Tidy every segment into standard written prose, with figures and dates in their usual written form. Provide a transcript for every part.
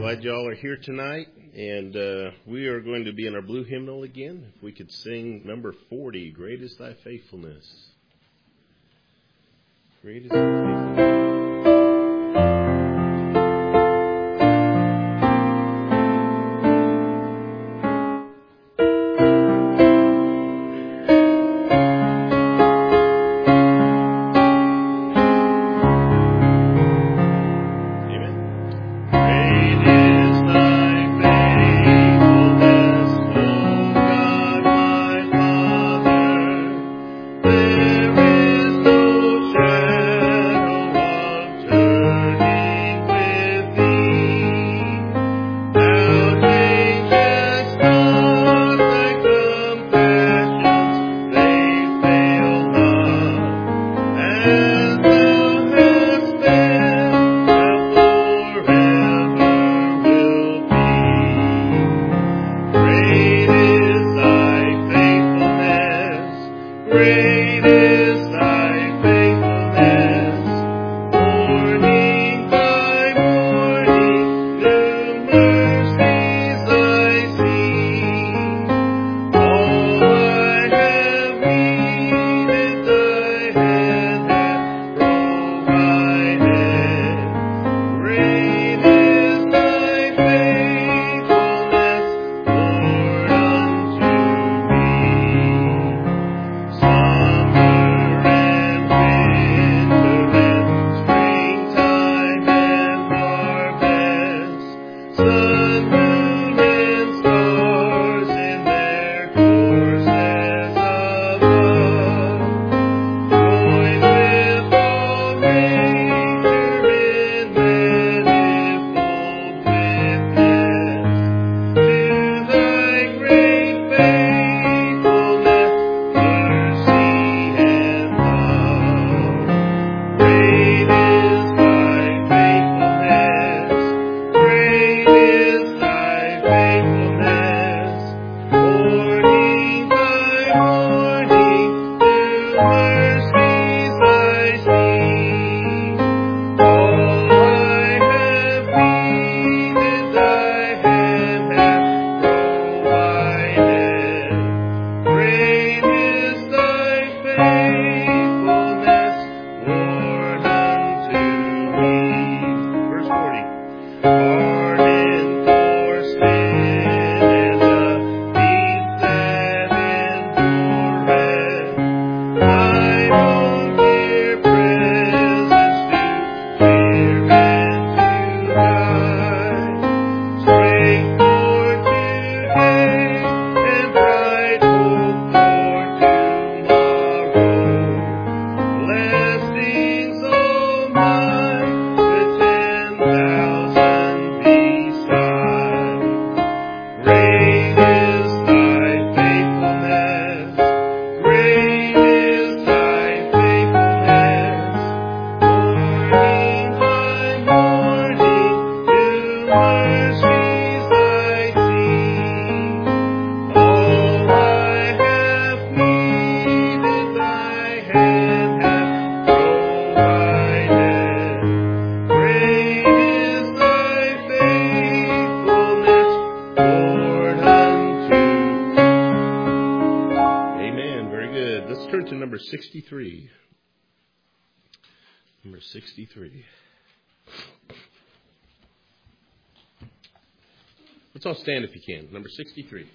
glad y'all are here tonight, and we are going to be in our blue hymnal again. If we could sing number 40, Great is Thy Faithfulness. Great is Thy Faithfulness. Number 63. Number 63. Let's all stand if you can. Number 63.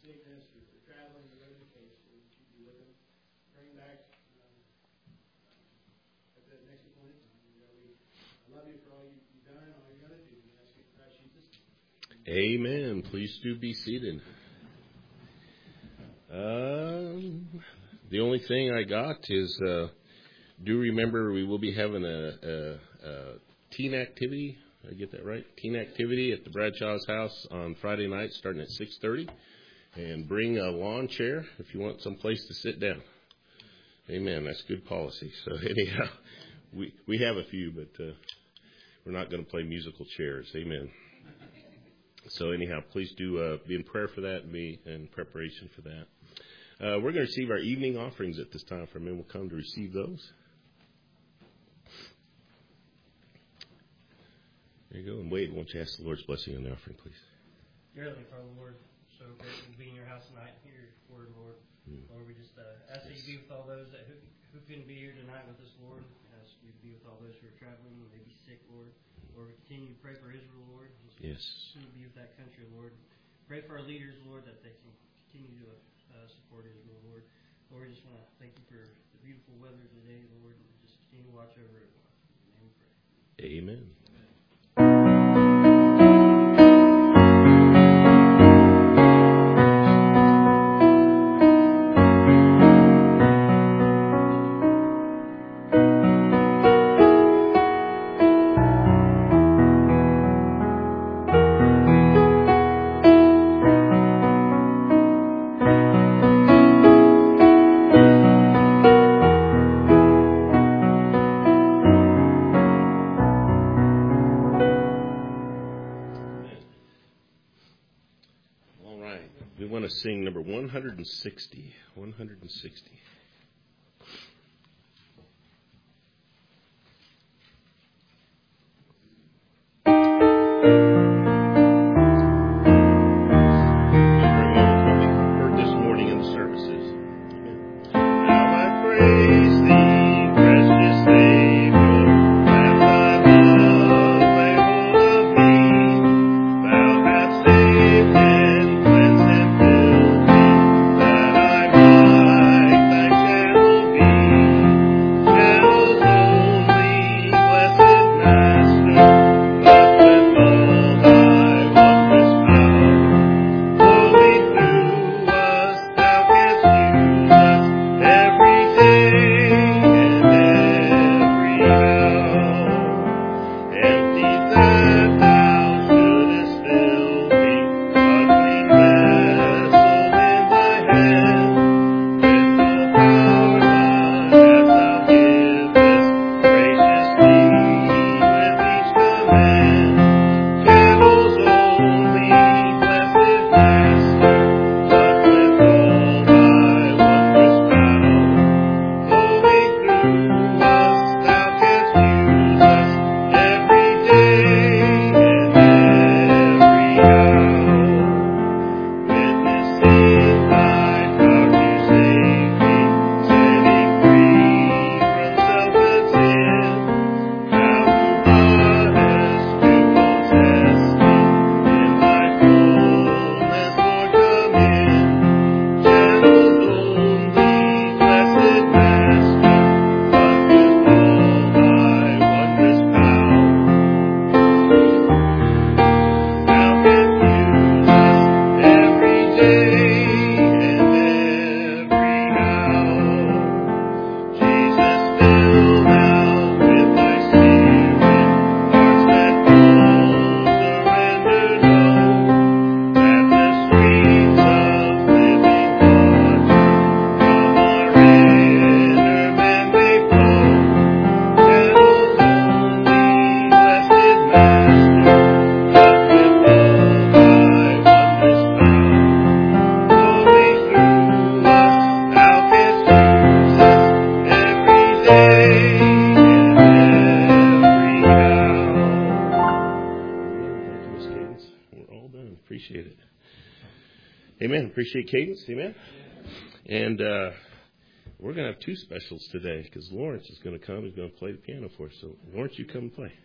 sickness or for traveling, whatever the case, Lord, that you be with them. Bring back at the next appointed time. I love you for all you've done and all you're going to do. We ask you in Christ Jesus. Amen. Please do be seated. The only thing I got is do remember we will be having a teen activity. Did I get that right? Teen activity at the Bradshaw's house on Friday night starting at 6:30. And bring a lawn chair if you want some place to sit down. Amen. That's good policy. So anyhow, we have a few, but we're not going to play musical chairs. Amen. So anyhow, please do be in prayer for that and be in preparation for that. We're going to receive our evening offerings at this time. For men will come to receive those. There you go. And Wade, won't you ask the Lord's blessing on the offering, please? Dear Heavenly Father, Lord, so grateful to be in your house tonight and hear your word, Lord. Lord, we just ask that you be with all those who couldn't be here tonight with us, Lord. Ask you to be with all those who are traveling and may be sick, Lord. Lord, we continue to pray for Israel, Lord. Just continue to be with that country, Lord. Pray for our leaders, Lord, that they can continue to support Israel, Lord. Lord, we just want to thank you for the beautiful weather today, Lord, and just continue to watch over everyone. In your name we pray. Amen. Sing number 160. 160. Amen. Appreciate Cadence. Amen. And we're going to have two specials today because Lawrence is going to come. He's going to play the piano for us. So, Lawrence, you come and play.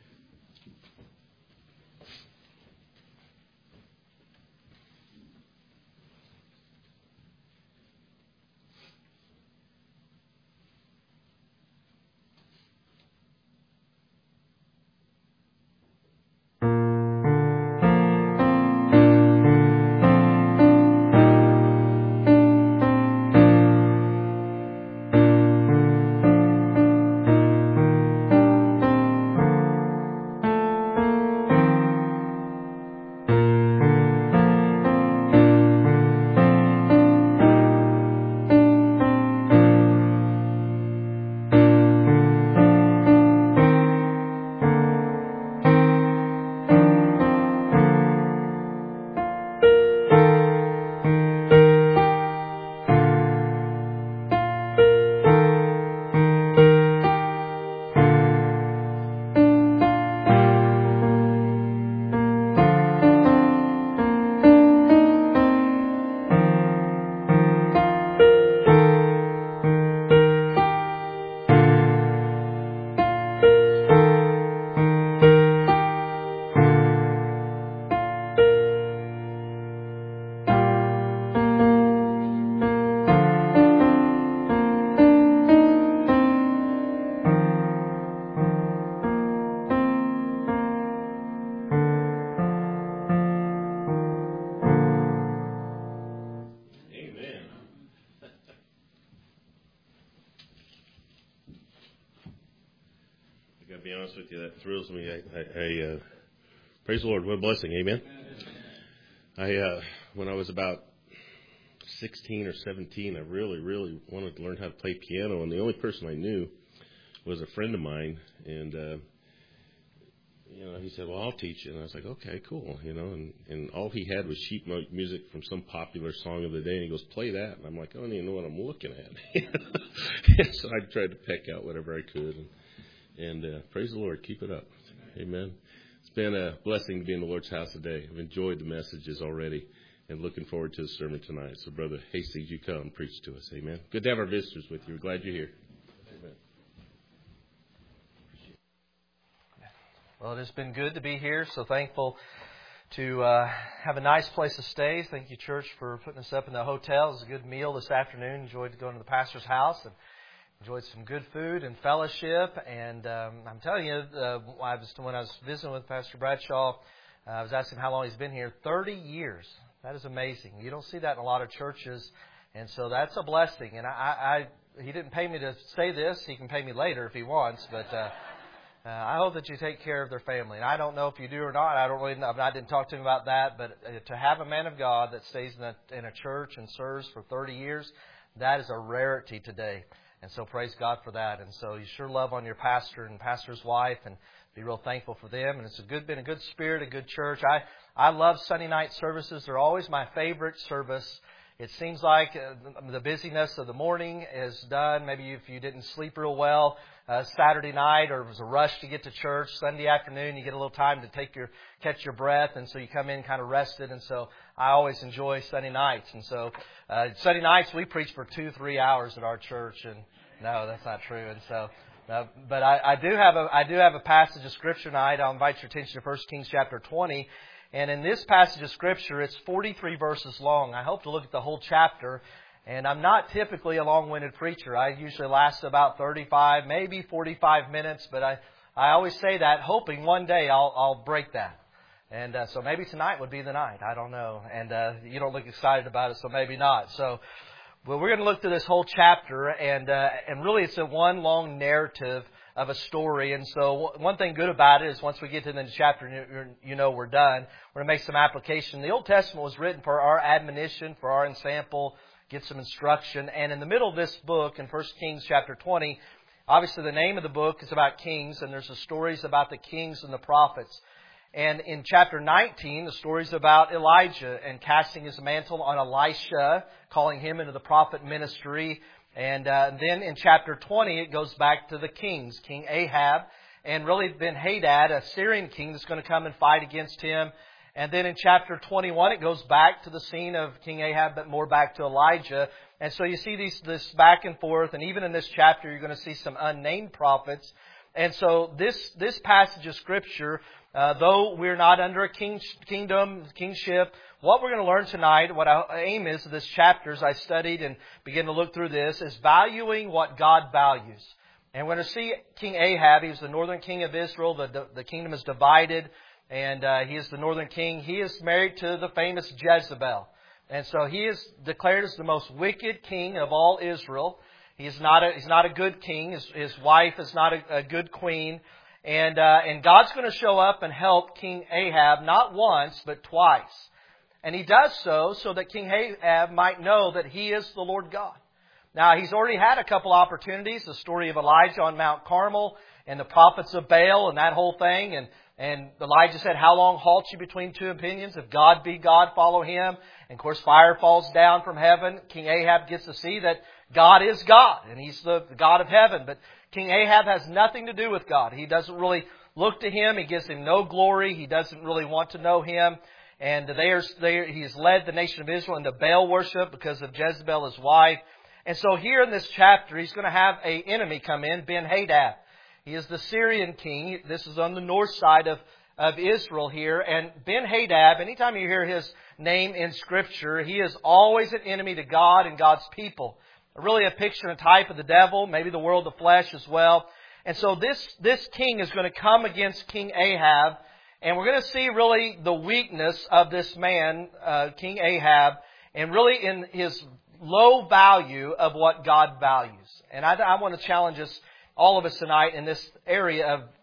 honest with you, that thrills me. I praise the Lord. What a blessing. Amen. When I was about 16 or 17, I really wanted to learn how to play piano, and the only person I knew was a friend of mine, and he said, well, I'll teach you. And I was like, okay, cool, and all he had was sheet music from some popular song of the day, and he goes, play that. And I'm like, I don't even know what I'm looking at. So I tried to peck out whatever I could, and praise the Lord, keep it up. Amen. It's been a blessing to be in the Lord's house today. I've enjoyed the messages already, and looking forward to the sermon tonight. So, Brother Hastings, you come and preach to us. Amen. Good to have our visitors with you. We're glad you're here. Amen. Well, it has been good to be here. So thankful to have a nice place to stay. Thank you, church, for putting us up in the hotel. It was a good meal this afternoon. Enjoyed going to the pastor's house and enjoyed some good food and fellowship. And I'm telling you, when I was visiting with Pastor Bradshaw, I was asking him how long he's been here. 30 years. That is amazing. You don't see that in a lot of churches. And so that's a blessing. And he didn't pay me to say this. He can pay me later if he wants. But I hope that you take care of their family. And I don't know if you do or not. I don't really know. I didn't talk to him about that. But to have a man of God that stays in a church and serves for 30 years, that is a rarity today. And so praise God for that. And so you sure love on your pastor and pastor's wife and be real thankful for them. And it's been a good spirit, a good church. I love Sunday night services. They're always my favorite service. It seems like the busyness of the morning is done. Maybe if you didn't sleep real well Saturday night, or it was a rush to get to church. Sunday afternoon, you get a little time to catch your breath, and so you come in kind of rested. And so I always enjoy Sunday nights. And so Sunday nights we preach for 2-3 hours at our church, and no, that's not true. And so, but I do have a passage of Scripture tonight. I'll invite your attention to 1 Kings chapter 20. And in this passage of Scripture, it's 43 verses long. I hope to look at the whole chapter. And I'm not typically a long-winded preacher. I usually last about 35, maybe 45 minutes. But I always say that, hoping one day I'll break that. And so maybe tonight would be the night. I don't know. And you don't look excited about it, so maybe not. So, well, we're going to look through this whole chapter. And really it's a one long narrative of a story. And so one thing good about it is once we get to the chapter, we're done. We're going to make some application. The Old Testament was written for our admonition, for our ensample, get some instruction. And in the middle of this book, in 1 Kings chapter 20, obviously the name of the book is about kings, and there's the stories about the kings and the prophets. And in chapter 19, the story's about Elijah and casting his mantle on Elisha, calling him into the prophet ministry. And then in chapter 20, it goes back to the kings, King Ahab, and really Ben-Hadad, a Syrian king that's going to come and fight against him. And then in chapter 21, it goes back to the scene of King Ahab, but more back to Elijah. And so you see this back and forth, and even in this chapter, you're going to see some unnamed prophets. And so this passage of Scripture, though we're not under a kingship, what we're going to learn tonight, what our aim is of this chapter as I studied and began to look through this, is valuing what God values. And we're going to see King Ahab. He's the northern king of Israel. The kingdom is divided, and he is the northern king. He is married to the famous Jezebel. And so he is declared as the most wicked king of all Israel. He's not a good king. His wife is not a good queen. And God's going to show up and help King Ahab not once, but twice. And he does so that King Ahab might know that he is the Lord God. Now, he's already had a couple opportunities, the story of Elijah on Mount Carmel and the prophets of Baal and that whole thing. And Elijah said, how long halt you between two opinions? If God be God, follow him. And of course, fire falls down from heaven. King Ahab gets to see that God is God, and he's the God of heaven. But King Ahab has nothing to do with God. He doesn't really look to him. He gives him no glory. He doesn't really want to know him. And he has led the nation of Israel into Baal worship because of Jezebel, his wife. And so here in this chapter, he's going to have an enemy come in, Ben-Hadad. He is the Syrian king. This is on the north side of Israel here. And Ben-Hadad, anytime you hear his name in Scripture, he is always an enemy to God and God's people. Really a picture and type of the devil, maybe the world of flesh as well. And so this king is going to come against King Ahab. And we're going to see really the weakness of this man, King Ahab, and really in his low value of what God values. And I want to challenge us, all of us tonight, in this area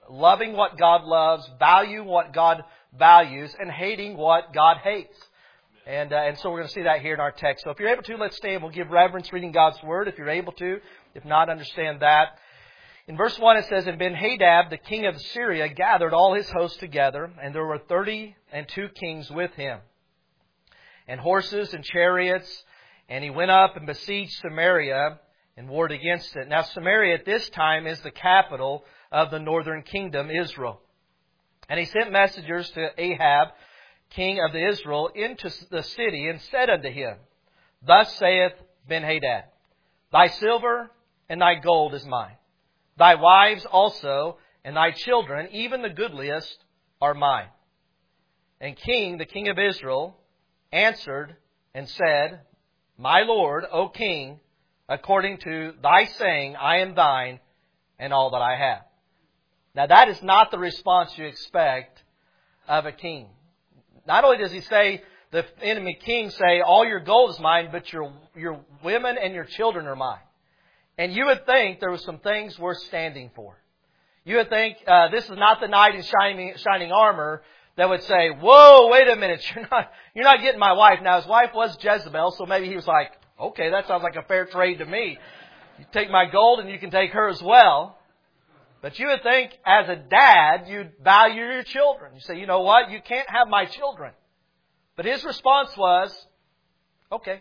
loving what God loves, valuing what God values, and hating what God hates. And so we're going to see that here in our text. So if you're able to, let's stand. We'll give reverence reading God's Word if you're able to. If not, understand that. In verse 1 it says, And Ben-Hadad, the king of Syria, gathered all his hosts together, and there were 32 kings with him, and horses and chariots, and he went up and besieged Samaria and warred against it. Now Samaria at this time is the capital of the northern kingdom, Israel. And he sent messengers to Ahab, king of Israel, into the city, and said unto him, Thus saith Ben-Hadad, Thy silver and thy gold is mine. Thy wives also and thy children, even the goodliest, are mine. And the king of Israel, answered and said, My lord, O king, according to thy saying, I am thine, and all that I have. Now that is not the response you expect of a king. Not only does he say, the enemy king say, all your gold is mine, but your women and your children are mine. And you would think there were some things worth standing for. You would think this is not the knight in shining armor that would say, whoa, wait a minute, you're not getting my wife. Now his wife was Jezebel, so maybe he was like, okay, that sounds like a fair trade to me. You take my gold and you can take her as well. But you would think, as a dad, you'd value your children. You say, you know what? You can't have my children. But his response was, okay.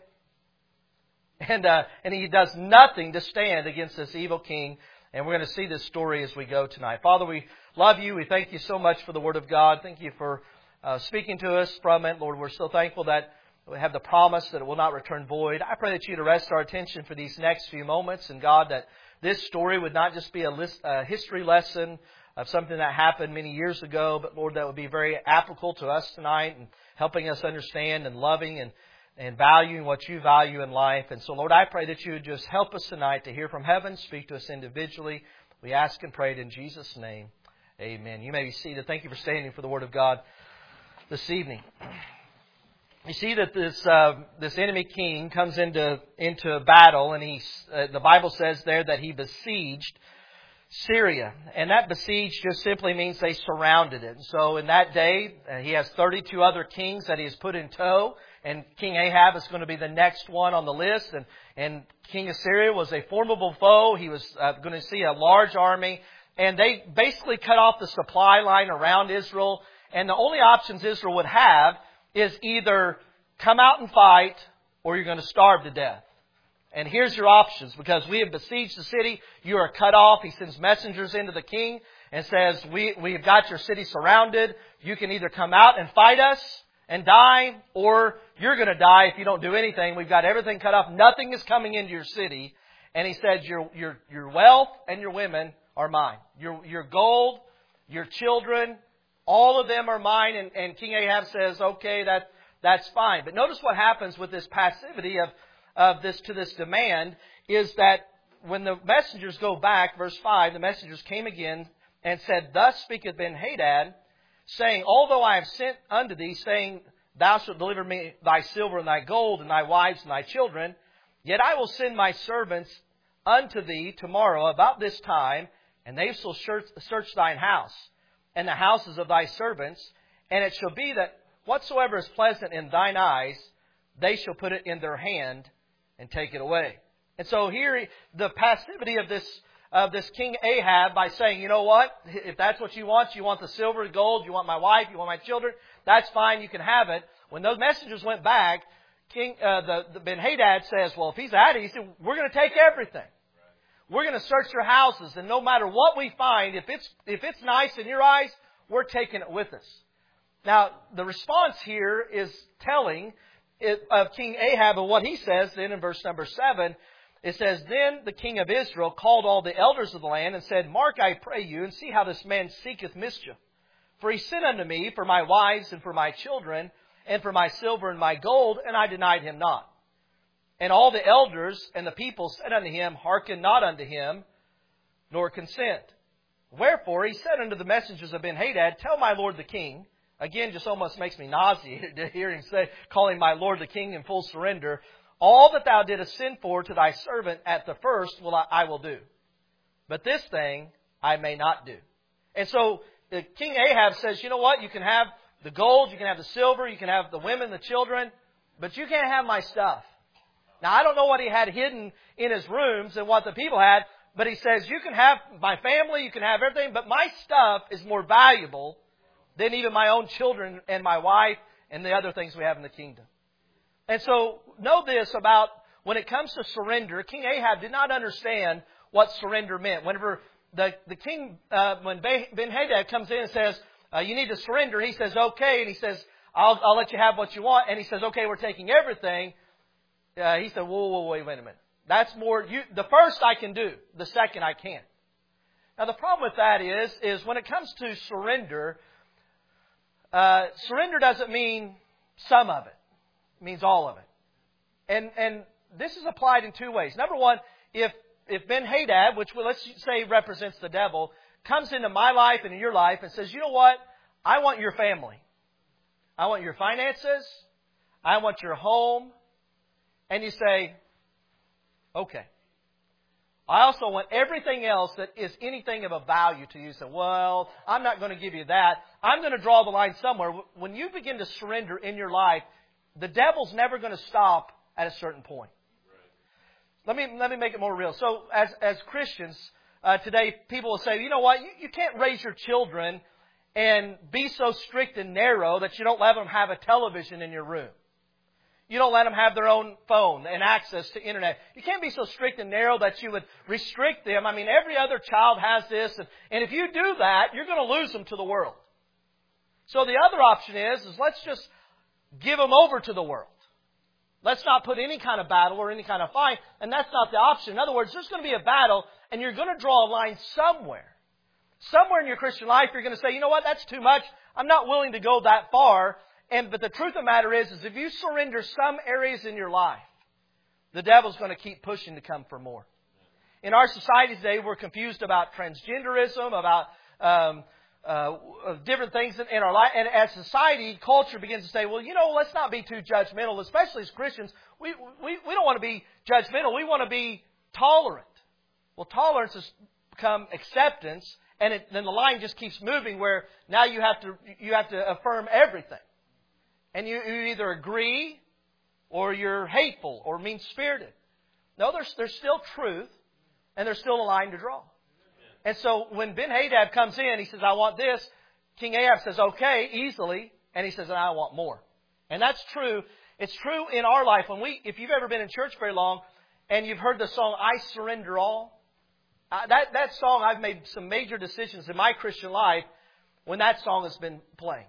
And he does nothing to stand against this evil king. And we're going to see this story as we go tonight. Father, we love you. We thank you so much for the Word of God. Thank you for speaking to us from it. Lord, we're so thankful that we have the promise that it will not return void. I pray that you'd arrest our attention for these next few moments. And God, that this story would not just be a history lesson of something that happened many years ago, but Lord, that would be very applicable to us tonight and helping us understand and loving and valuing what you value in life. And so, Lord, I pray that you would just help us tonight to hear from heaven, speak to us individually. We ask and pray it in Jesus' name. Amen. You may be seated. Thank you for standing for the Word of God this evening. You see that this enemy king comes into battle, and the Bible says there that he besieged Syria. And that besieged just simply means they surrounded it. So in that day, he has 32 other kings that he has put in tow. And King Ahab is going to be the next one on the list. And King of Syria was a formidable foe. He was going to see a large army. And they basically cut off the supply line around Israel. And the only options Israel would have is either come out and fight, or you're going to starve to death. And here's your options. Because we have besieged the city, you are cut off. He sends messengers into the king and says, we've got your city surrounded. You can either come out and fight us and die, or you're going to die if you don't do anything. We've got everything cut off. Nothing is coming into your city. And he said, your wealth and your women are mine. Your gold, your children, all of them are mine. And King Ahab says, okay, that's fine. But notice what happens with this passivity of this demand is that when the messengers go back, verse 5, the messengers came again and said, Thus speaketh Ben-Hadad, saying, Although I have sent unto thee, saying, Thou shalt deliver me thy silver and thy gold and thy wives and thy children, yet I will send my servants unto thee tomorrow about this time, and they shall search thine house and the houses of thy servants, and it shall be that whatsoever is pleasant in thine eyes, they shall put it in their hand and take it away. And so here, the passivity of this King Ahab by saying, you know what, if that's what you want the silver, the gold, you want my wife, you want my children, that's fine, you can have it. When those messengers went back, the Ben-Hadad says, well, if he's at it, he said, we're going to take everything. We're going to search your houses, and no matter what we find, if it's nice in your eyes, we're taking it with us. Now, the response here is telling of King Ahab and what he says then in verse number 7. It says, Then the king of Israel called all the elders of the land and said, Mark, I pray you, and see how this man seeketh mischief. For he sent unto me for my wives and for my children, and for my silver and my gold, and I denied him not. And all the elders and the people said unto him, Hearken not unto him, nor consent. Wherefore he said unto the messengers of Ben-Hadad, Tell my lord the king. Again, just almost makes me nauseated to hear him say, calling my lord the king in full surrender. All that thou didst send for to thy servant at the first I will do. But this thing I may not do. And so King Ahab says, you know what? You can have the gold, you can have the silver, you can have the women, the children, but you can't have my stuff. Now, I don't know what he had hidden in his rooms and what the people had, but he says, you can have my family, you can have everything, but my stuff is more valuable than even my own children and my wife and the other things we have in the kingdom. And so, know this about when it comes to surrender, King Ahab did not understand what surrender meant. Whenever the king, when Ben-Hadad comes in and says, you need to surrender, he says, okay, and he says, I'll let you have what you want, and he says, okay, we're taking everything. He said, whoa, wait a minute. That's more, the first I can do, the second I can't. Now the problem with that is when it comes to surrender, surrender doesn't mean some of it. It means all of it. And this is applied in two ways. Number one, if Ben-Hadad, which let's say represents the devil, comes into my life and in your life and says, you know what? I want your family. I want your finances. I want your home. And you say, okay. I also want everything else that is anything of a value to you. So, well, I'm not going to give you that. I'm going to draw the line somewhere. When you begin to surrender in your life, the devil's never going to stop at a certain point. Let me make it more real. So, as Christians today, people will say, you know what? You can't raise your children and be so strict and narrow that you don't let them have a television in your room. You don't let them have their own phone and access to internet. You can't be so strict and narrow that you would restrict them. I mean, every other child has this. And if you do that, you're going to lose them to the world. So the other option is let's just give them over to the world. Let's not put any kind of battle or any kind of fight. And that's not the option. In other words, there's going to be a battle and you're going to draw a line somewhere. Somewhere in your Christian life, you're going to say, you know what, that's too much. I'm not willing to go that far. But the truth of the matter is if you surrender some areas in your life, the devil's going to keep pushing to come for more. In our society today, we're confused about transgenderism, about different things in our life. And as society, culture begins to say, well, you know, let's not be too judgmental, especially as Christians. We don't want to be judgmental. We want to be tolerant. Well, tolerance has become acceptance, and then the line just keeps moving where now you have to affirm everything. And you either agree or you're hateful or mean-spirited. No, there's still truth and there's still a line to draw. And so when Ben-Hadad comes in, he says, I want this. King Ahab says, okay, easily. And he says, and I want more. And that's true. It's true in our life. If you've ever been in church very long and you've heard the song, I Surrender All. That song, I've made some major decisions in my Christian life when that song has been playing.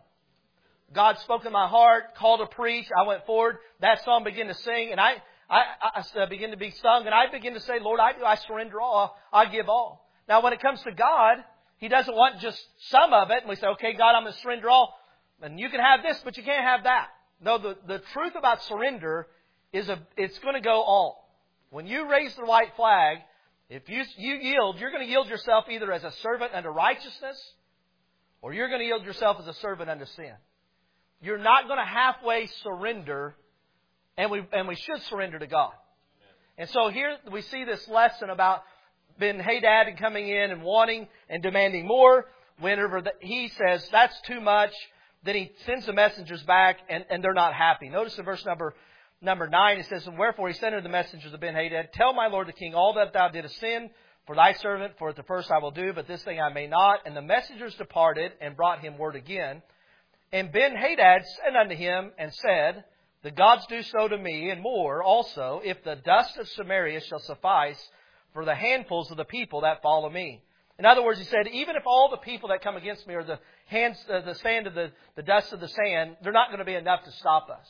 God spoke in my heart, called to preach. I went forward. That song began to sing, and I began to be sung, and I began to say, Lord, I surrender all. I give all. Now, when it comes to God, He doesn't want just some of it. And we say, okay, God, I'm going to surrender all. And you can have this, but you can't have that. No, the truth about surrender is it's going to go all. When you raise the white flag, if you yield, you're going to yield yourself either as a servant unto righteousness, or you're going to yield yourself as a servant unto sin. You're not going to halfway surrender, and we should surrender to God. And so here we see this lesson about Ben-Hadad and coming in and wanting and demanding more. Whenever he says, that's too much, then he sends the messengers back, and they're not happy. Notice in verse number 9, it says, and wherefore he sent unto the messengers of Ben-Hadad, tell my lord the king all that thou didst sin for thy servant, for at the first I will do, but this thing I may not. And the messengers departed and brought him word again. And Ben-Hadad sent unto him and said, the gods do so to me, and more also, if the dust of Samaria shall suffice for the handfuls of the people that follow me. In other words, he said, even if all the people that come against me are the sand of the dust of the sand, they're not going to be enough to stop us.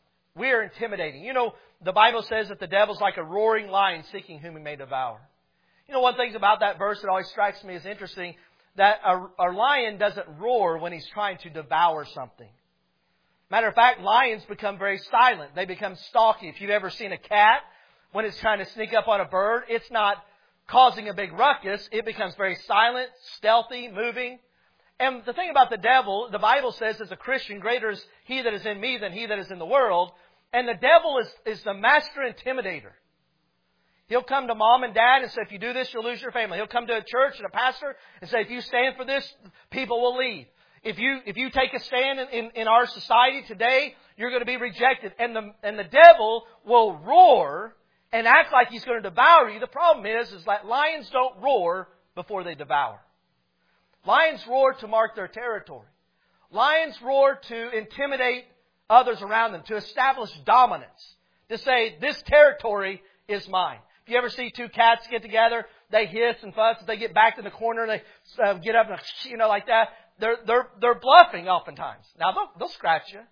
We are intimidating. You know, the Bible says that the devil's like a roaring lion seeking whom he may devour. You know, one thing about that verse that always strikes me as interesting, that a lion doesn't roar when he's trying to devour something. Matter of fact, lions become very silent. They become stalky. If you've ever seen a cat, when it's trying to sneak up on a bird, it's not causing a big ruckus. It becomes very silent, stealthy, moving. And the thing about the devil, the Bible says as a Christian, greater is he that is in me than he that is in the world. And the devil is the master intimidator. He'll come to mom and dad and say, if you do this, you'll lose your family. He'll come to a church and a pastor and say, if you stand for this, people will leave. If you take a stand in our society today, you're going to be rejected. And the devil will roar and act like he's going to devour you. The problem is that lions don't roar before they devour. Lions roar to mark their territory. Lions roar to intimidate others around them, to establish dominance, to say, this territory is mine. If you ever see two cats get together, they hiss and fuss. If they get back in the corner, they get up and, like that. They're bluffing oftentimes. Now, they'll scratch you.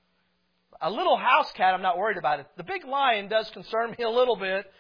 A little house cat, I'm not worried about it. The big lion does concern me a little bit.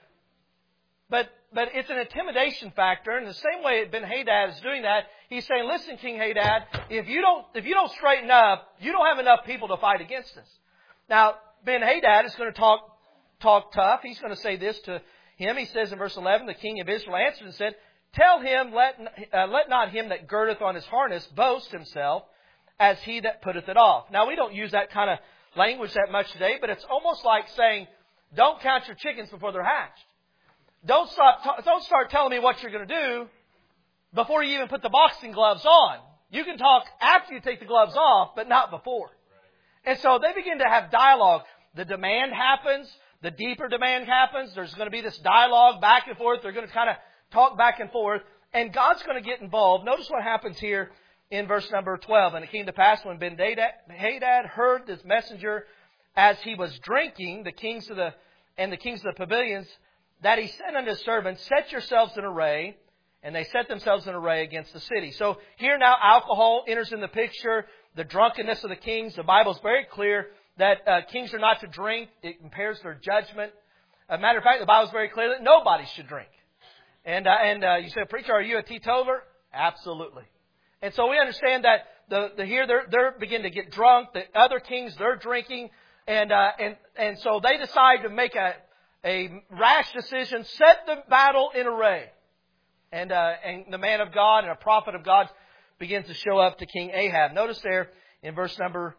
But it's an intimidation factor. And the same way Ben-Hadad is doing that, he's saying, listen, King Hadad, if you don't straighten up, you don't have enough people to fight against us. Now, Ben-Hadad is going to talk tough. He's going to say this to him. He says in verse 11, the king of Israel answered and said, tell him, let not him that girdeth on his harness boast himself as he that putteth it off. Now, we don't use that kind of language that much today, but it's almost like saying, don't count your chickens before they're hatched. Don't start telling me what you're going to do before you even put the boxing gloves on. You can talk after you take the gloves off, but not before. And so they begin to have dialogue. The demand happens. The deeper demand happens. There's going to be this dialogue back and forth. They're going to kind of talk back and forth. And God's going to get involved. Notice what happens here in verse number 12. And it came to pass when Ben-Hadad heard this messenger as he was drinking, the kings of the pavilions, that he said unto his servants, set yourselves in array. And they set themselves in array against the city. So here now alcohol enters in the picture. The drunkenness of the kings. The Bible is very clear that kings are not to drink. It impairs their judgment. As a matter of fact, the Bible is very clear that nobody should drink. And you say, preacher, are you a teetotaler? Absolutely. And so we understand that here they're beginning to get drunk. The other kings, they're drinking. And so they decide to make a rash decision, set the battle in array. And the man of God and a prophet of God begins to show up to King Ahab. Notice there in verse number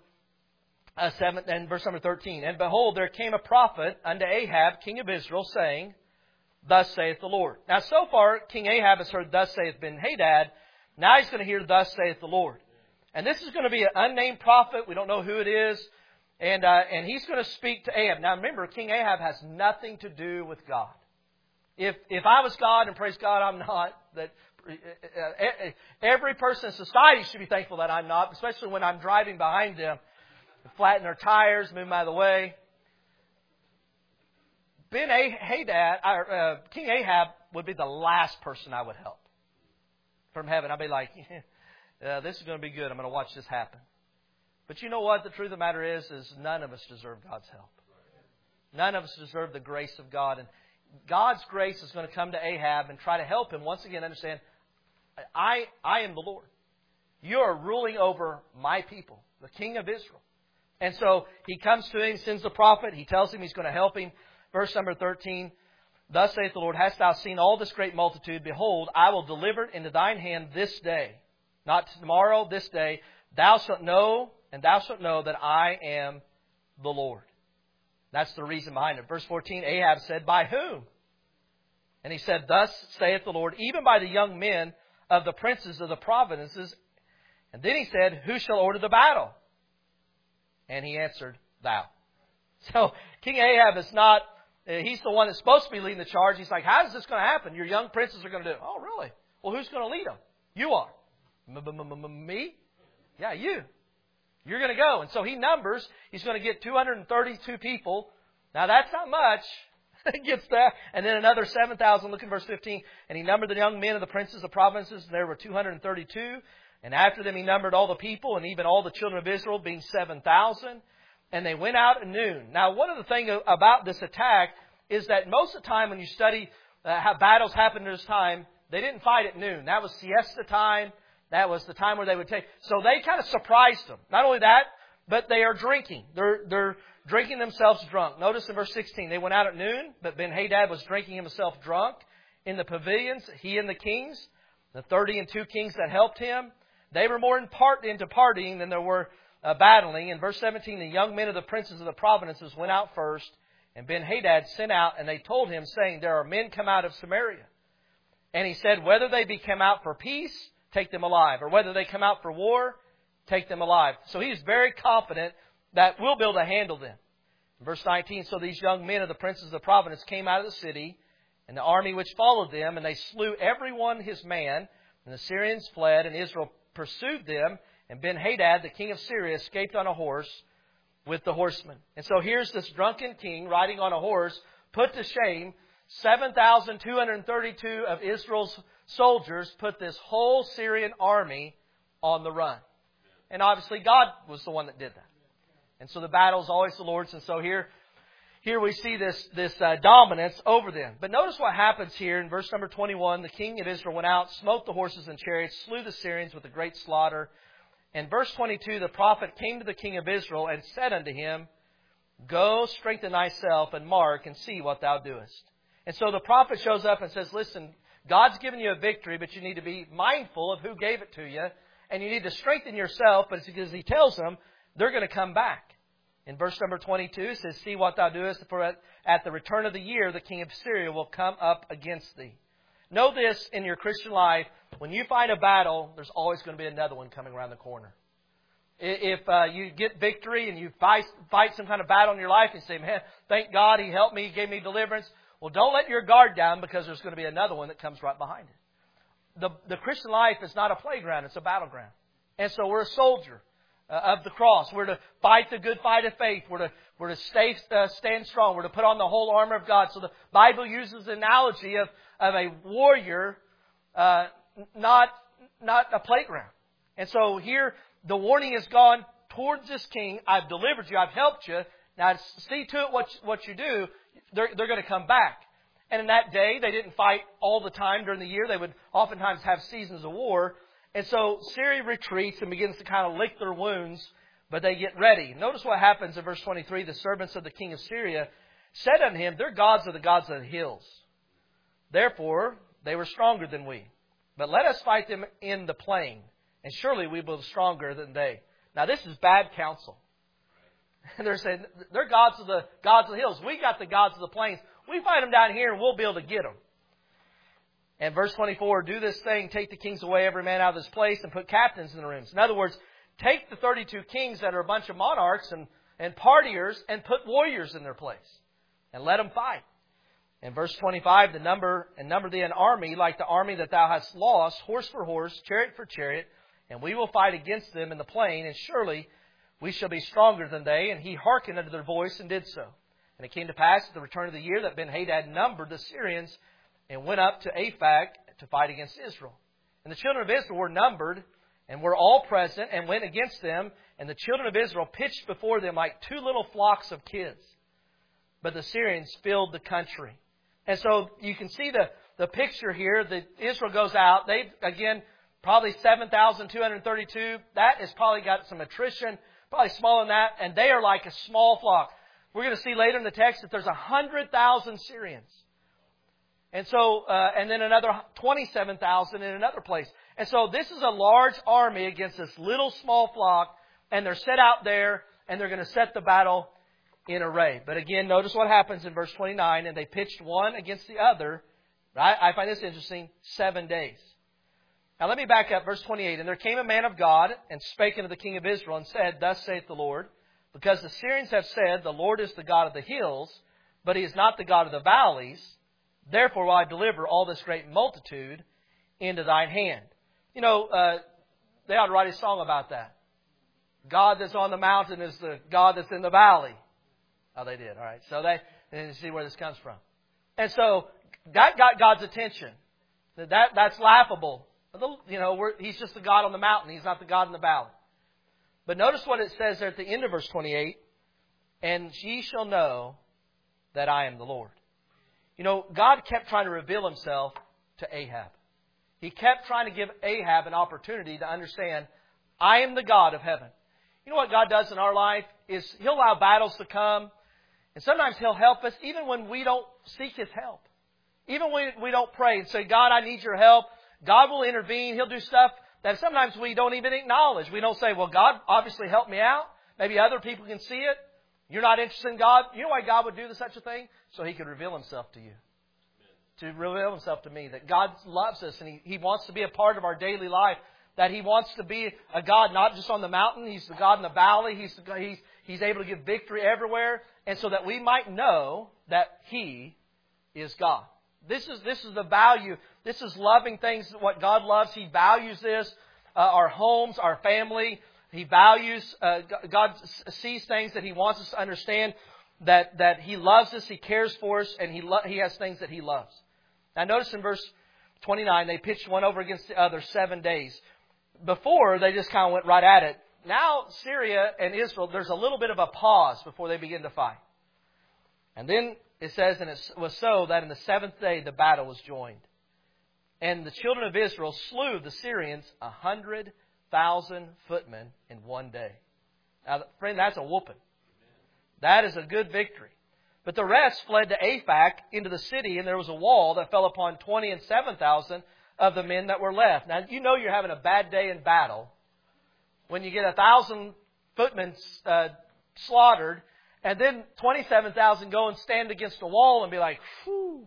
7 and verse number 13. And behold, there came a prophet unto Ahab, king of Israel, saying, thus saith the Lord. Now, so far, King Ahab has heard, thus saith Ben-Hadad. Now he's going to hear, thus saith the Lord. And this is going to be an unnamed prophet. We don't know who it is. And he's going to speak to Ahab. Now, remember, King Ahab has nothing to do with God. If I was God, and praise God, I'm not, that every person in society should be thankful that I'm not, especially when I'm driving behind them, flatten their tires, move them out of the way. King Ahab would be the last person I would help from heaven. I'd be like, this is going to be good. I'm going to watch this happen. But you know what? The truth of the matter is none of us deserve God's help. None of us deserve the grace of God. And God's grace is going to come to Ahab and try to help him once again understand, I am the Lord. You are ruling over my people, the king of Israel. And so he comes to him, sends the prophet. He tells him he's going to help him. Verse number 13, thus saith the Lord, hast thou seen all this great multitude? Behold, I will deliver it into thine hand this day. Not tomorrow, this day. Thou shalt know, and thou shalt know that I am the Lord. That's the reason behind it. Verse 14, Ahab said, by whom? And he said, thus saith the Lord, even by the young men of the princes of the provinces. And then he said, who shall order the battle? And he answered, thou. So King Ahab is not, he's the one that's supposed to be leading the charge. He's like, how is this going to happen? Your young princes are going to do it. Oh, really? Well, who's going to lead them? You are. Me? Yeah, you. You're going to go. And so he numbers. He's going to get 232 people. Now, that's not much. He gets that. And then another 7,000. Look in verse 15. And he numbered the young men of the princes of provinces. And there were 232. And after them he numbered all the people and even all the children of Israel, being 7,000. And they went out at noon. Now, one of the things about this attack is that most of the time when you study how battles happened at this time, they didn't fight at noon. That was siesta time. That was the time where they would take. So they kind of surprised them. Not only that, but they are drinking. They're drinking themselves drunk. Notice in verse 16, they went out at noon, but Ben-Hadad was drinking himself drunk in the pavilions, he and the kings, the 32 kings that helped him. They were more into partying than there were battling. In verse 17, the young men of the princes of the provinces went out first, And Ben-Hadad sent out, and they told him, saying, there are men come out of Samaria. And he said, whether they be come out for peace, take them alive. Or whether they come out for war, take them alive. So he's very confident that we'll be able to handle them. Verse 19, so these young men of the princes of the province came out of the city, and the army which followed them, and they slew every one his man. And the Syrians fled, and Israel pursued them. And Ben-Hadad, the king of Syria, escaped on a horse with the horsemen. And so here's this drunken king riding on a horse, put to shame. 7,232 of Israel's soldiers put this whole Syrian army on the run. And obviously God was the one that did that. And so the battle is always the Lord's. And so here we see this dominance over them. But notice what happens here in verse number 21. The king of Israel went out, smote the horses and chariots, slew the Syrians with a great slaughter. And verse 22, the prophet came to the king of Israel and said unto him, go, strengthen thyself, and mark, and see what thou doest. And so the prophet shows up and says, listen, God's given you a victory, but you need to be mindful of who gave it to you. And you need to strengthen yourself, but because he tells them, they're going to come back. In verse number 22, it says, see what thou doest, for at the return of the year, the king of Syria will come up against thee. Know this in your Christian life, when you fight a battle, there's always going to be another one coming around the corner. If you get victory and you fight some kind of battle in your life and say, man, thank God he helped me, he gave me deliverance. Well, don't let your guard down, because there's going to be another one that comes right behind it. The Christian life is not a playground, it's a battleground. And so we're a soldier of the cross. We're to fight the good fight of faith. We're to stand strong. We're to put on the whole armor of God. So the Bible uses the analogy of a warrior, not a playground. And so here the warning has gone towards this king. I've delivered you. I've helped you. Now see to it what you do. They're going to come back. And in that day, they didn't fight all the time during the year. They would oftentimes have seasons of war. And so Syria retreats and begins to kind of lick their wounds, but they get ready. Notice what happens in verse 23. The servants of the king of Syria said unto him, their gods are the gods of the hills. Therefore, they were stronger than we. But let us fight them in the plain, and surely we will be stronger than they. Now, this is bad counsel. They're saying, they're gods of the hills. We got the gods of the plains. We fight them down here and we'll be able to get them. And verse 24, do this thing, take the kings away, every man out of his place, and put captains in the rooms. In other words, take the 32 kings that are a bunch of monarchs and partiers and put warriors in their place. And let them fight. In verse 25, number thee an army like the army that thou hast lost, horse for horse, chariot for chariot, and we will fight against them in the plain, and surely we shall be stronger than they. And he hearkened unto their voice and did so. And it came to pass at the return of the year that Ben-Hadad numbered the Syrians and went up to Aphek to fight against Israel. And the children of Israel were numbered and were all present and went against them. And the children of Israel pitched before them like two little flocks of kids. But the Syrians filled the country. And so you can see the picture here that Israel goes out. They've, again, probably 7,232. That has probably got some attrition, probably smaller than that. And they are like a small flock. We're going to see later in the text that there's 100,000 Syrians. And so, and then another 27,000 in another place. And so this is a large army against this little small flock. And they're set out there and they're going to set the battle in array. But again, notice what happens in verse 29. And they pitched one against the other. I find this interesting. 7 days. Now let me back up. Verse 28. And there came a man of God and spake unto the king of Israel and said, thus saith the Lord, because the Syrians have said, the Lord is the God of the hills, but he is not the God of the valleys. Therefore will I deliver all this great multitude into thine hand. You know, they ought to write a song about that. God that's on the mountain is the God that's in the valley. Oh, they did. All right. So and see where this comes from. And so that got God's attention. That's laughable. You know, he's just the God on the mountain. He's not the God in the valley. But notice what it says there at the end of verse 28. And ye shall know that I am the Lord. You know, God kept trying to reveal himself to Ahab. He kept trying to give Ahab an opportunity to understand, I am the God of heaven. You know what God does in our life is he'll allow battles to come. And sometimes he'll help us even when we don't seek his help. Even when we don't pray and say, God, I need your help. God will intervene. He'll do stuff that sometimes we don't even acknowledge. We don't say, well, God obviously helped me out. Maybe other people can see it. You're not interested in God? You know why God would do such a thing? So He could reveal Himself to you. To reveal Himself to me. That God loves us and He wants to be a part of our daily life. That He wants to be a God not just on the mountain. He's the God in the valley. He's able to give victory everywhere. And so that we might know that He is God. This is the value. This is loving things, what God loves. He values this. Our homes, our family. He values, God sees things that He wants us to understand. That He loves us, He cares for us, and He has things that He loves. Now notice in verse 29, they pitched one over against the other 7 days. Before, they just kind of went right at it. Now, Syria and Israel, there's a little bit of a pause before they begin to fight. And then it says, and it was so that in the 7th day the battle was joined. And the children of Israel slew the Syrians 100,000 footmen in one day. Now, friend, that's a whooping. That is a good victory. But the rest fled to Aphek into the city, and there was a wall that fell upon 27,000 of the men that were left. Now, you know you're having a bad day in battle when you get 1,000 footmen slaughtered, and then 27,000 go and stand against a wall and be like, whew,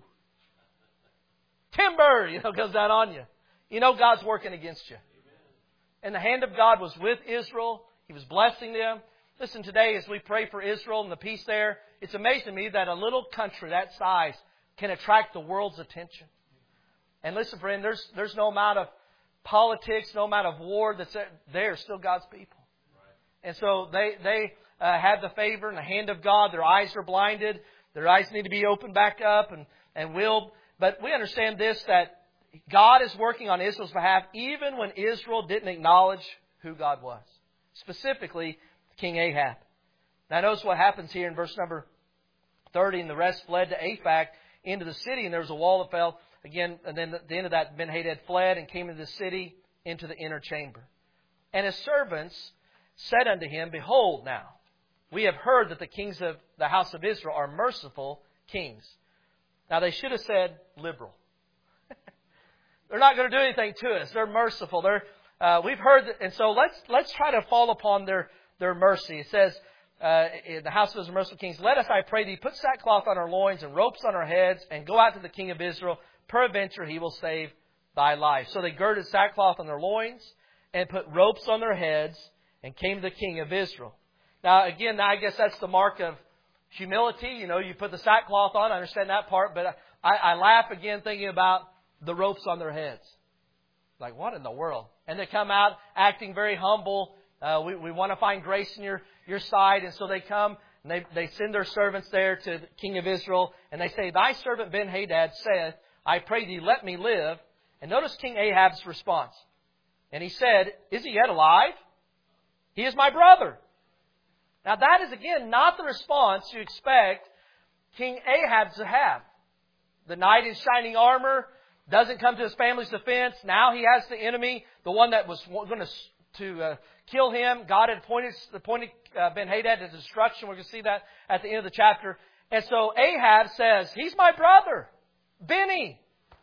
timber, goes down on you. You know God's working against you. And the hand of God was with Israel. He was blessing them. Listen, today as we pray for Israel and the peace there, it's amazing to me that a little country that size can attract the world's attention. And listen, friend, there's no amount of politics, no amount of war that's there. They're still God's people. And so they have the favor and the hand of God. Their eyes are blinded. Their eyes need to be opened back up and willed. But we understand this, that God is working on Israel's behalf even when Israel didn't acknowledge who God was. Specifically, King Ahab. Now notice what happens here in verse number 30. And the rest fled to Aphek into the city, and there was a wall that fell. Again, and then at the end of that, Ben-Hadad fled and came into the city into the inner chamber. And his servants said unto him, Behold now, we have heard that the kings of the house of Israel are merciful kings. Now they should have said liberal. They're not going to do anything to us. They're merciful. We've heard that, and so let's try to fall upon their mercy. It says, in the house of Israel, merciful kings, let us, I pray thee, put sackcloth on our loins and ropes on our heads, and go out to the king of Israel. Peradventure he will save thy life. So they girded sackcloth on their loins and put ropes on their heads and came to the king of Israel. Now, again, I guess that's the mark of humility. You put the sackcloth on. I understand that part. But I laugh again thinking about the ropes on their heads. Like, what in the world? And they come out acting very humble. We want to find grace in your side. And so they come and they send their servants there to the king of Israel. And they say, Thy servant Ben-Hadad saith, I pray thee, let me live. And notice King Ahab's response. And he said, Is he yet alive? He is my brother. Now that is, again, not the response you expect King Ahab to have. The knight in shining armor doesn't come to his family's defense. Now he has the enemy, the one that was going to kill him. God had appointed Ben-Hadad to destruction. We're going to see that at the end of the chapter. And so Ahab says, He's my brother. Benny.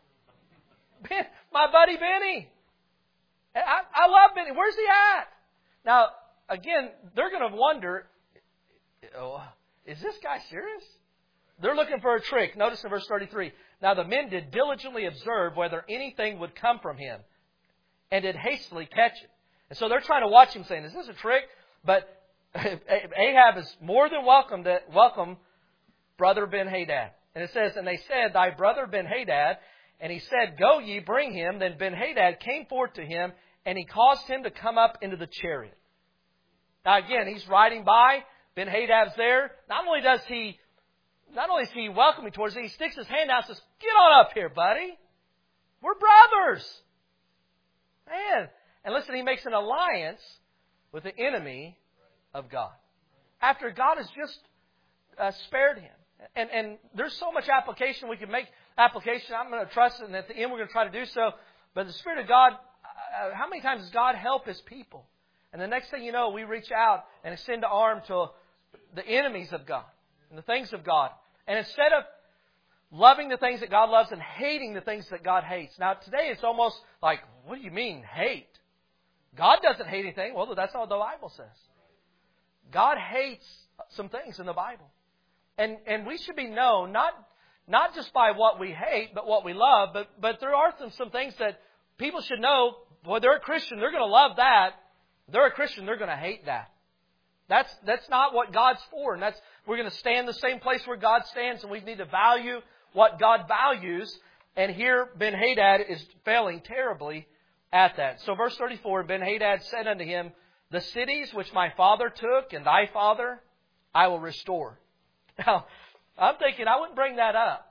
My buddy Benny. I love Benny. Where's he at? Now, again, they're going to wonder, is this guy serious? They're looking for a trick. Notice in verse 33. Now the men did diligently observe whether anything would come from him, and did hastily catch it. And so they're trying to watch him, saying, is this a trick? But Ahab is more than welcome brother Ben-Hadad. And it says, and they said, Thy brother Ben-Hadad. And he said, Go ye, bring him. Then Ben-Hadad came forth to him, and he caused him to come up into the chariot. Now again, he's riding by. Ben-Hadad's there. Not only is he welcoming towards it, he sticks his hand out and says, Get on up here, buddy. We're brothers. Man. And listen, he makes an alliance with the enemy of God. After God has just spared him. And there's so much application we can make. I'm going to trust it, and at the end we're going to try to do so. But the Spirit of God, how many times does God help His people? And the next thing you know, we reach out and extend the arm to the enemies of God and the things of God. And instead of loving the things that God loves and hating the things that God hates. Now today it's almost like, what do you mean hate? God doesn't hate anything. Well, that's not what the Bible says. God hates some things in the Bible. And we should be known not just by what we hate, but what we love. But there are some things that people should know. Well, they're a Christian, they're going to love that. They're a Christian, they're going to hate that. That's not what God's for. And we're going to stand the same place where God stands, and we need to value what God values. And here Ben-Hadad is failing terribly at that. So verse 34, Ben-Hadad said unto him, the cities which my father took and thy father, I will restore. Now, I'm thinking I wouldn't bring that up.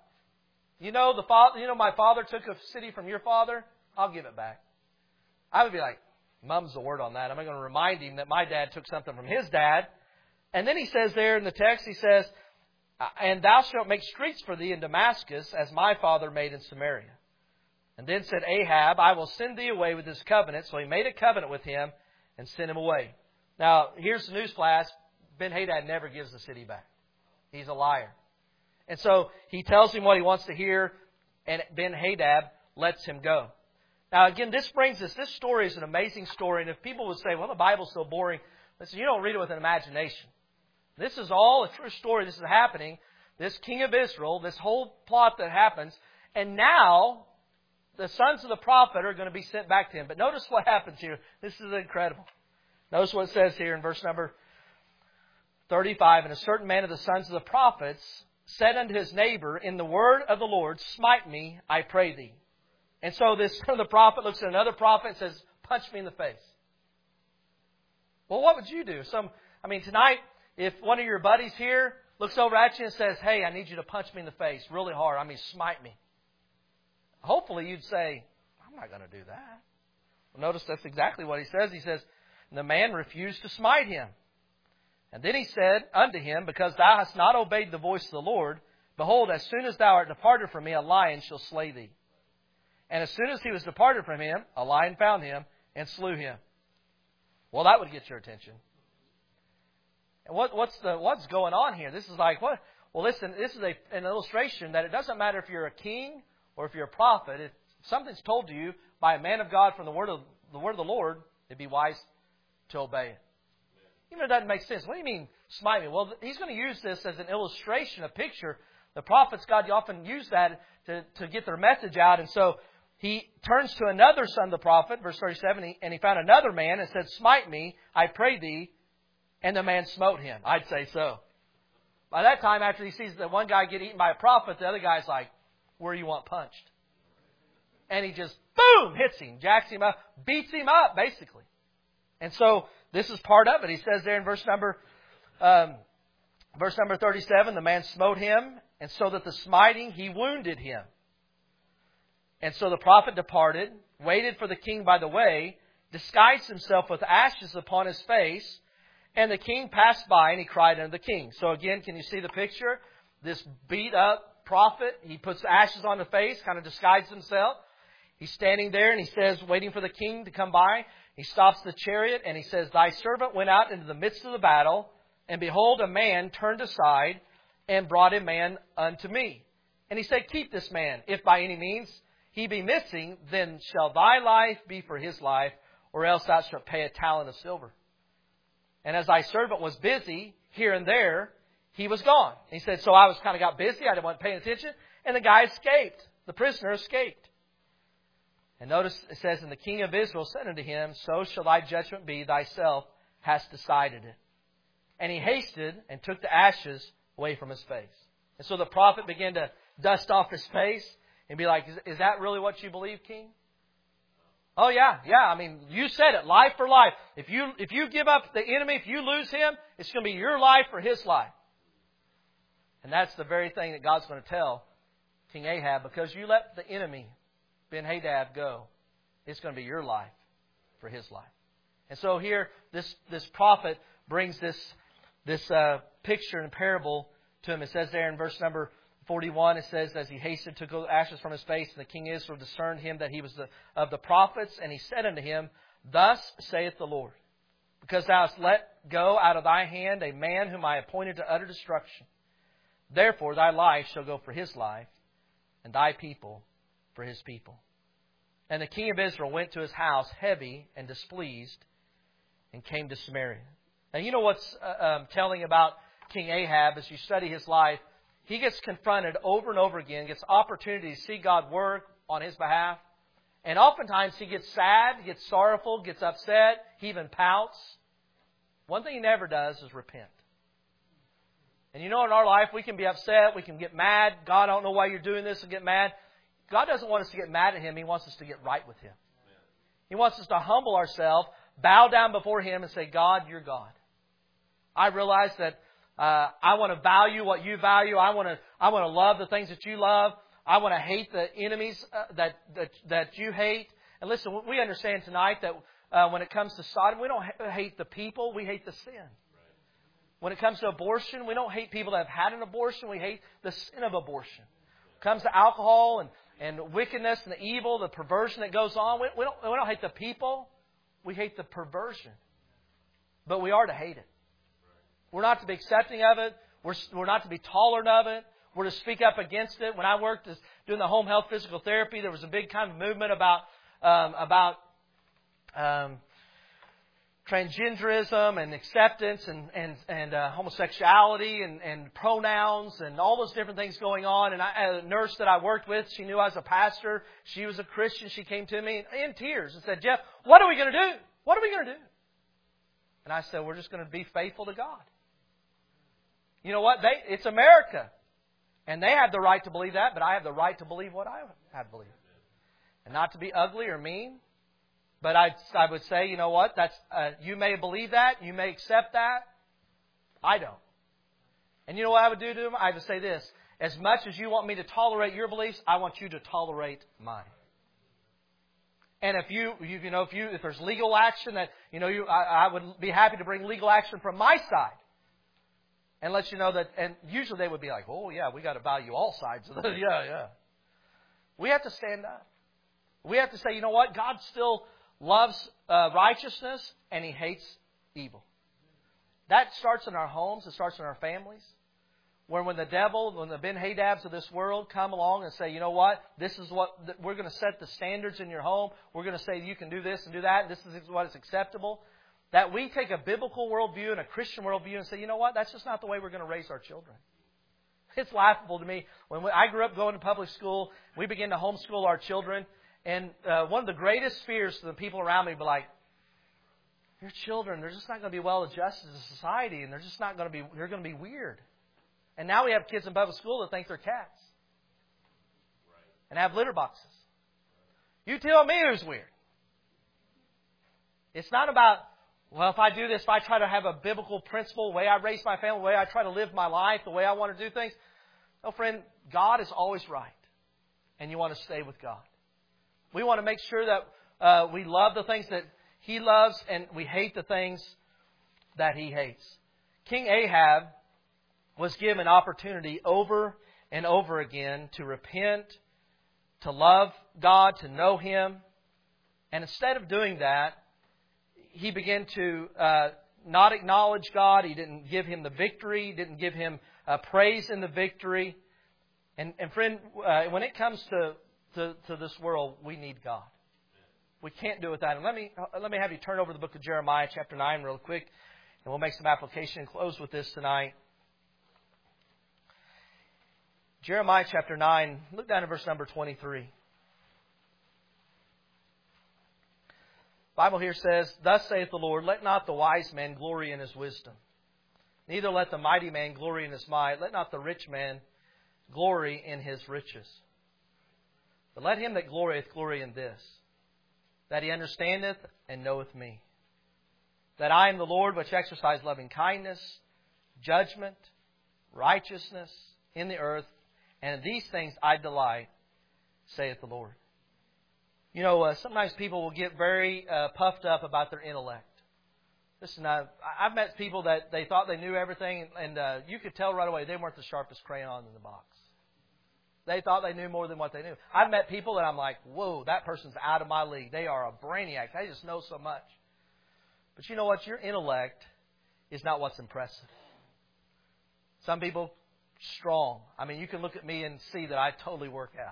My father took a city from your father, I'll give it back. I would be like, mum's the word on that. I'm going to remind him that my dad took something from his dad. And then he says there in the text, he says, and thou shalt make streets for thee in Damascus, as my father made in Samaria. And then said Ahab, I will send thee away with this covenant. So he made a covenant with him and sent him away. Now, here's the newsflash. Ben-Hadad never gives the city back. He's a liar. And so he tells him what he wants to hear, and Ben-Hadad lets him go. Now, again, this story is an amazing story. And if people would say, well, the Bible's so boring, listen, you don't read it with an imagination. This is all a true story. This is happening. This king of Israel, this whole plot that happens. And now, the sons of the prophet are going to be sent back to him. But notice what happens here. This is incredible. Notice what it says here in verse number 35. And a certain man of the sons of the prophets said unto his neighbor, in the word of the Lord, smite me, I pray thee. And so this son of the prophet looks at another prophet and says, punch me in the face. Well, what would you do? Tonight, if one of your buddies here looks over at you and says, hey, I need you to punch me in the face really hard. Smite me. Hopefully you'd say, I'm not going to do that. Well, notice that's exactly what he says. He says, the man refused to smite him. And then he said unto him, because thou hast not obeyed the voice of the Lord, behold, as soon as thou art departed from me, a lion shall slay thee. And as soon as he was departed from him, a lion found him and slew him. Well, that would get your attention. And what's going on here? This is like, what? Well, listen, this is an illustration that it doesn't matter if you're a king or if you're a prophet. If something's told to you by a man of God from the word of the Lord, it'd be wise to obey it. Even if it doesn't make sense. What do you mean, smite me? Well, he's going to use this as an illustration, a picture. The prophets, God often use that to get their message out. And so he turns to another son of the prophet, verse 37, and he found another man and said, smite me, I pray thee. And the man smote him. I'd say so. By that time, after he sees the one guy get eaten by a prophet, the other guy's like, where do you want punched? And he just, boom, hits him, jacks him up, beats him up, basically. And so this is part of it. He says there in verse number 37, the man smote him, and so that the smiting, he wounded him. And so the prophet departed, waited for the king by the way, disguised himself with ashes upon his face, and the king passed by, and he cried unto the king. So again, can you see the picture? This beat up prophet, he puts ashes on the face, kind of disguises himself. He's standing there, and he says, waiting for the king to come by. He stops the chariot, and he says, thy servant went out into the midst of the battle, and behold, a man turned aside, and brought a man unto me. And he said, keep this man, if by any means he be missing, then shall thy life be for his life, or else thou shalt pay a talent of silver. And as thy servant was busy here and there, he was gone. And he said, so I got busy, I wasn't paying attention, and the guy escaped. The prisoner escaped. And notice it says, and the king of Israel said unto him, so shall thy judgment be, thyself hast decided it. And he hasted and took the ashes away from his face. And so the prophet began to dust off his face and be like, is that really what you believe, king? Oh, yeah. You said it, life for life. If you give up the enemy, if you lose him, it's going to be your life or his life. And that's the very thing that God's going to tell King Ahab, because you let the enemy, Ben-Hadad, go, it's going to be your life for his life. And so here, this prophet brings this picture and parable to him. It says there in verse number 41, it says, as he hastened to go ashes from his face, and the king of Israel discerned him that he was of the prophets, and he said unto him, thus saith the Lord, because thou hast let go out of thy hand a man whom I appointed to utter destruction. Therefore thy life shall go for his life, and thy people for his people. And the king of Israel went to his house heavy and displeased, and came to Samaria. Now you know what's telling about King Ahab, as you study his life, he gets confronted over and over again, gets opportunity to see God work on his behalf. And oftentimes he gets sad, he gets sorrowful, gets upset, he even pouts. One thing he never does is repent. And you know, in our life, we can be upset, we can get mad. God, I don't know why you're doing this, and get mad. God doesn't want us to get mad at Him. He wants us to get right with Him. He wants us to humble ourselves, bow down before Him and say, God, you're God. I realize that I want to value what you value. I want to love the things that you love. I want to hate the enemies that you hate. And listen, we understand tonight that when it comes to Sodom, we don't hate the people, we hate the sin. When it comes to abortion, we don't hate people that have had an abortion, we hate the sin of abortion. When it comes to alcohol and wickedness and the evil, the perversion that goes on, we don't hate the people, we hate the perversion. But we are to hate it. We're not to be accepting of it. We're not to be tolerant of it. We're to speak up against it. When I worked doing the home health physical therapy, there was a big kind of movement about transgenderism and acceptance and homosexuality and pronouns and all those different things going on. And a nurse that I worked with, she knew I was a pastor. She was a Christian. She came to me in tears and said, Jeff, what are we going to do? What are we going to do? And I said, we're just going to be faithful to God. You know what? It's America. And they have the right to believe that, but I have the right to believe what I have believed. And not to be ugly or mean. But I would say, you know what? You may believe that. You may accept that. I don't. And you know what I would do to them? I would say this. As much as you want me to tolerate your beliefs, I want you to tolerate mine. And if there's legal action that, I would be happy to bring legal action from my side. And let you know that, and usually they would be like, oh yeah, we got to value all sides of this. Yeah. We have to stand up. We have to say, you know what? God still loves righteousness and He hates evil. That starts in our homes. It starts in our families. When the Ben-Hadabs of this world come along and say, you know what? This is what, we're going to set the standards in your home. We're going to say you can do this and do that. And this is what is acceptable. That we take a biblical worldview and a Christian worldview and say, you know what? That's just not the way we're going to raise our children. It's laughable to me. When I grew up going to public school, we began to homeschool our children. And one of the greatest fears to the people around me were like, your children, they're just not going to be well adjusted to society. And they're just not going to be, they're going to be weird. And now we have kids in public school that think they're cats. And have litter boxes. You tell me who's weird. It's not about, well, if I do this, if I try to have a biblical principle, the way I raise my family, the way I try to live my life, the way I want to do things. No, friend, God is always right. And you want to stay with God. We want to make sure that we love the things that He loves and we hate the things that He hates. King Ahab was given opportunity over and over again to repent, to love God, to know Him. And instead of doing that, he began to not acknowledge God. He didn't give Him the victory. He didn't give Him praise in the victory. And friend, when it comes to this world, we need God. We can't do it without Him. Let me have you turn over the book of Jeremiah, chapter 9, real quick, and we'll make some application and close with this tonight. Jeremiah chapter 9, look down at verse number 23. The Bible here says, Thus saith the Lord, let not the wise man glory in his wisdom, neither let the mighty man glory in his might, let not the rich man glory in his riches. But let him that glorieth glory in this, that he understandeth and knoweth me, that I am the Lord which exercise loving kindness, judgment, righteousness in the earth, and in these things I delight, saith the Lord. You know, sometimes people will get very puffed up about their intellect. Listen, I've met people that they thought they knew everything, and you could tell right away they weren't the sharpest crayon in the box. They thought they knew more than what they knew. I've met people that I'm like, whoa, that person's out of my league. They are a brainiac. They just know so much. But you know what? Your intellect is not what's impressive. Some people, strong. I mean, you can look at me and see that I totally work out.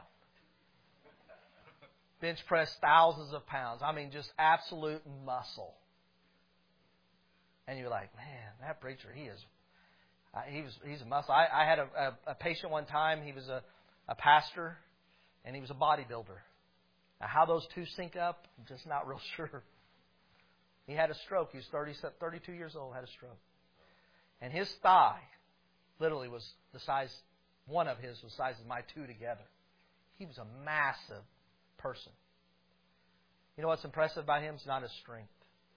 Bench press thousands of pounds. I mean, just absolute muscle. And you're like, man, that preacher, He's a muscle. I had a patient one time. He was a pastor, and he was a bodybuilder. Now, how those two sync up, I'm just not real sure. He had a stroke. He was 32 years old, had a stroke. And his thigh literally was the size, one of his was the size of my two together. He was a massive person. You know what's impressive about him? It's not his strength.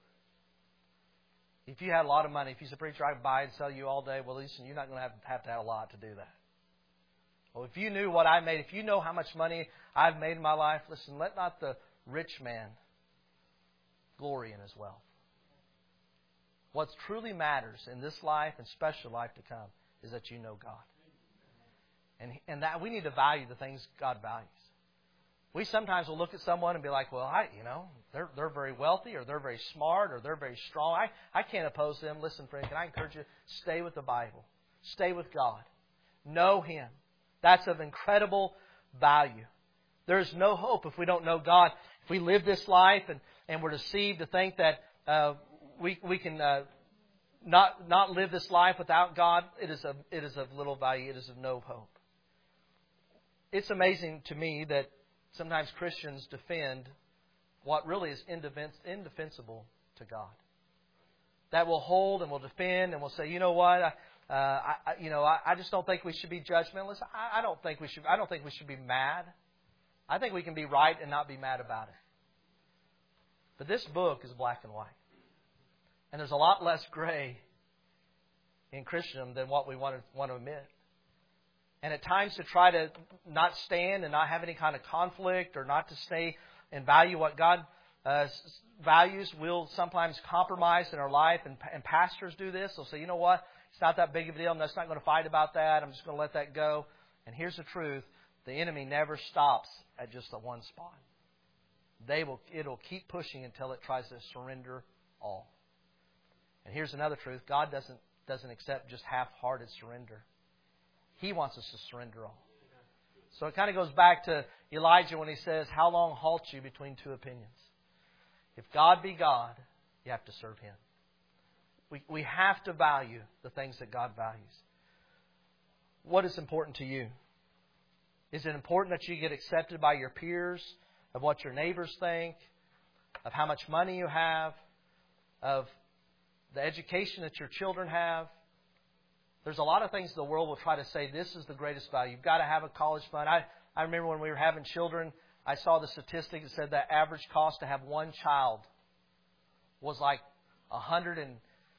If you had a lot of money, if he's a preacher, I could buy and sell you all day. Well, listen, you're not going to have a lot to do that. Well, if you knew what I made, if you know how much money I've made in my life, listen, let not the rich man glory in his wealth. What truly matters in this life and special life to come is that you know God. And that we need to value the things God values. We sometimes will look at someone and be like, well, they're very wealthy, or they're very smart, or they're very strong. I can't oppose them. Listen, friend, can I encourage you? Stay with the Bible. Stay with God. Know Him. That's of incredible value. There's no hope if we don't know God. If we live this life and we're deceived to think that we can not live this life without God, it is of little value. It is of no hope. It's amazing to me that sometimes Christians defend what really is indefensible to God. That will hold and will defend and will say, you know what, I just don't think we should be judgmental. I don't think we should be mad. I think we can be right and not be mad about it. But this book is black and white. And there's a lot less gray in Christendom than what we want to admit. And at times to try to not stand and not have any kind of conflict, or not to stay and value what God values, we'll sometimes compromise in our life. And pastors do this. They'll say, you know what, it's not that big of a deal. I'm just not going to fight about that. I'm just going to let that go. And here's the truth. The enemy never stops at just the one spot. It'll keep pushing until it tries to surrender all. And here's another truth. God doesn't accept just half-hearted surrender. He wants us to surrender all. So it kind of goes back to Elijah when he says, how long halt you between two opinions? If God be God, you have to serve Him. We have to value the things that God values. What is important to you? Is it important that you get accepted by your peers, of what your neighbors think, of how much money you have, of the education that your children have? There's a lot of things the world will try to say, this is the greatest value. You've got to have a college fund. I remember when we were having children, I saw the statistic that said that average cost to have one child was like $150,000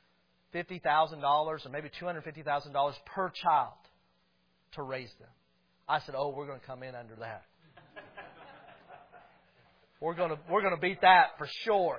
or maybe $250,000 per child to raise them. I said, we're going to come in under that. We're going to beat that for sure.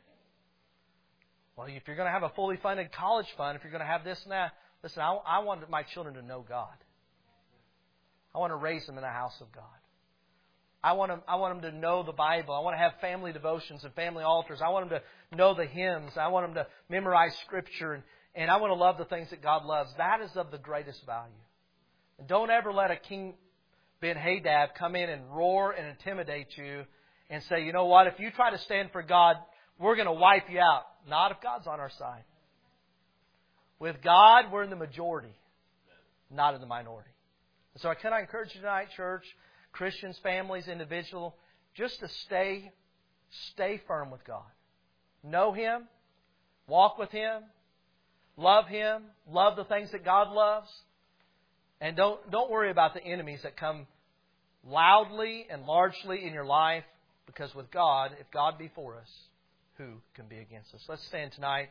Well, if you're going to have a fully funded college fund, if you're going to have this and that, listen, I want my children to know God. I want to raise them in the house of God. I want them to know the Bible. I want to have family devotions and family altars. I want them to know the hymns. I want them to memorize Scripture. And I want to love the things that God loves. That is of the greatest value. And don't ever let a King Ben-Hadad come in and roar and intimidate you and say, you know what, if you try to stand for God, we're going to wipe you out. Not if God's on our side. With God, we're in the majority, not in the minority. So can I encourage you tonight, church, Christians, families, individual, just to stay firm with God. Know Him, walk with Him, love the things that God loves, and don't worry about the enemies that come loudly and largely in your life, because with God, if God be for us, who can be against us? Let's stand tonight.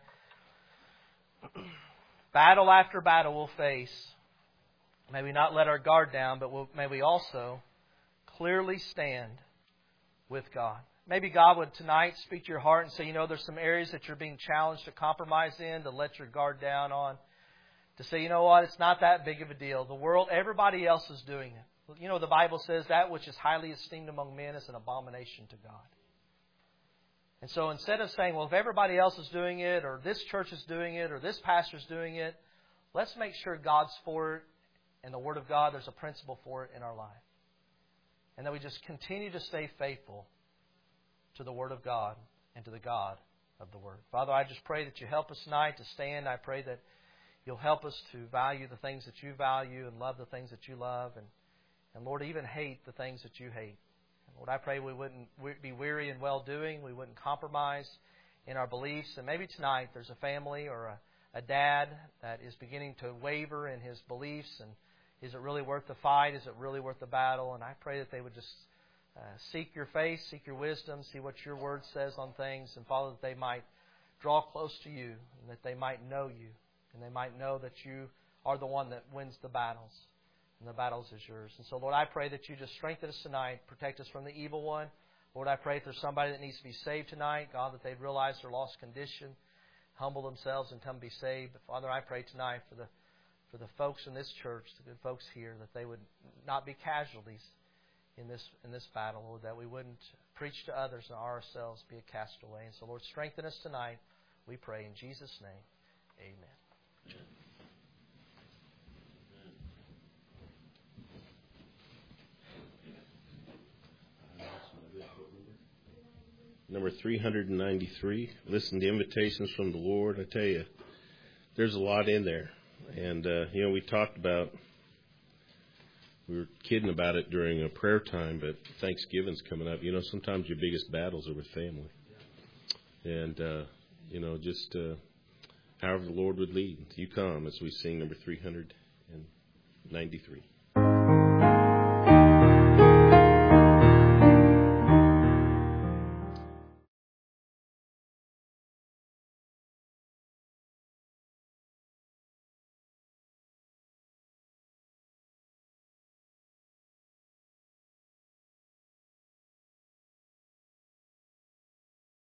Battle after battle we'll face. May we not let our guard down, but may we also clearly stand with God. Maybe God would tonight speak to your heart and say, you know, there's some areas that you're being challenged to compromise in, to let your guard down on. To say, you know what, it's not that big of a deal. The world, everybody else is doing it. You know, the Bible says that which is highly esteemed among men is an abomination to God. And so instead of saying, well, if everybody else is doing it, or this church is doing it, or this pastor is doing it, let's make sure God's for it, and the Word of God, there's a principle for it in our life. And that we just continue to stay faithful to the Word of God and to the God of the Word. Father, I just pray that you help us tonight to stand. I pray that you'll help us to value the things that you value and love the things that you love, and Lord, even hate the things that you hate. And Lord, I pray we wouldn't be weary in well-doing. We wouldn't compromise in our beliefs. And maybe tonight there's a family or a dad that is beginning to waver in his beliefs. And is it really worth the fight? Is it really worth the battle? And I pray that they would just seek your face, seek your wisdom, see what your word says on things, and Father, that they might draw close to you, and that they might know you, and they might know that you are the one that wins the battles, and the battles is yours. And so, Lord, I pray that you just strengthen us tonight, protect us from the evil one. Lord, I pray if there's somebody that needs to be saved tonight, God, that they'd realize their lost condition, humble themselves, and come be saved. But Father, I pray tonight for the folks in this church, the good folks here, that they would not be casualties in this battle, Lord, that we wouldn't preach to others and ourselves be a castaway. And so, Lord, strengthen us tonight, we pray in Jesus' name. Amen. Number 393, listen to invitations from the Lord. I tell you, there's a lot in there. And, we talked about, we were kidding about it during a prayer time, but Thanksgiving's coming up. Sometimes your biggest battles are with family. And, just however the Lord would lead. You come as we sing number 393.